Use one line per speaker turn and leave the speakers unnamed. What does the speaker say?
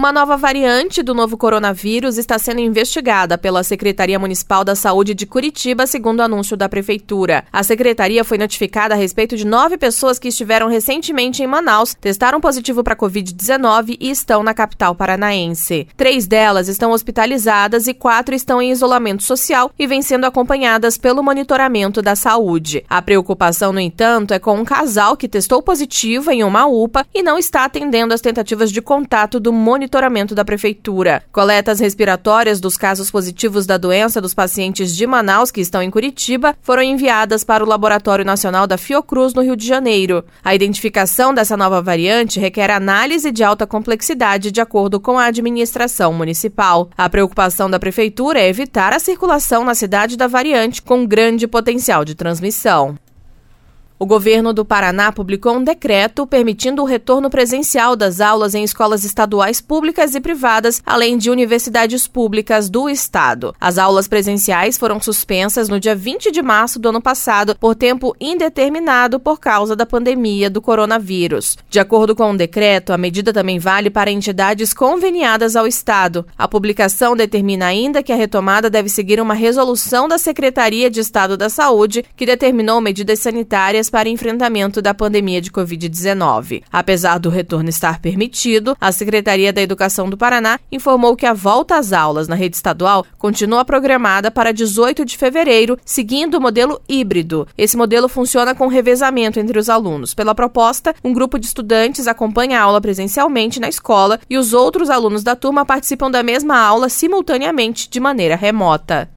Uma nova variante do novo coronavírus está sendo investigada pela Secretaria Municipal da Saúde de Curitiba, segundo anúncio da Prefeitura. A Secretaria foi notificada a respeito de 9 pessoas que estiveram recentemente em Manaus, testaram positivo para Covid-19 e estão na capital paranaense. 3 delas estão hospitalizadas e 4 estão em isolamento social e vêm sendo acompanhadas pelo monitoramento da saúde. A preocupação, no entanto, é com um casal que testou positivo em uma UPA e não está atendendo às tentativas de contato do monitoramento da Prefeitura. Coletas respiratórias dos casos positivos da doença dos pacientes de Manaus que estão em Curitiba foram enviadas para o Laboratório Nacional da Fiocruz, no Rio de Janeiro. A identificação dessa nova variante requer análise de alta complexidade de acordo com a administração municipal. A preocupação da Prefeitura é evitar a circulação na cidade da variante com grande potencial de transmissão. O governo do Paraná publicou um decreto permitindo o retorno presencial das aulas em escolas estaduais públicas e privadas, além de universidades públicas do estado. As aulas presenciais foram suspensas no dia 20 de março do ano passado por tempo indeterminado por causa da pandemia do coronavírus. De acordo com o decreto, a medida também vale para entidades conveniadas ao estado. A publicação determina ainda que a retomada deve seguir uma resolução da Secretaria de Estado da Saúde, que determinou medidas sanitárias para enfrentamento da pandemia de Covid-19. Apesar do retorno estar permitido, a Secretaria da Educação do Paraná informou que a volta às aulas na rede estadual continua programada para 18 de fevereiro, seguindo o modelo híbrido. Esse modelo funciona com revezamento entre os alunos. Pela proposta, um grupo de estudantes acompanha a aula presencialmente na escola e os outros alunos da turma participam da mesma aula simultaneamente de maneira remota.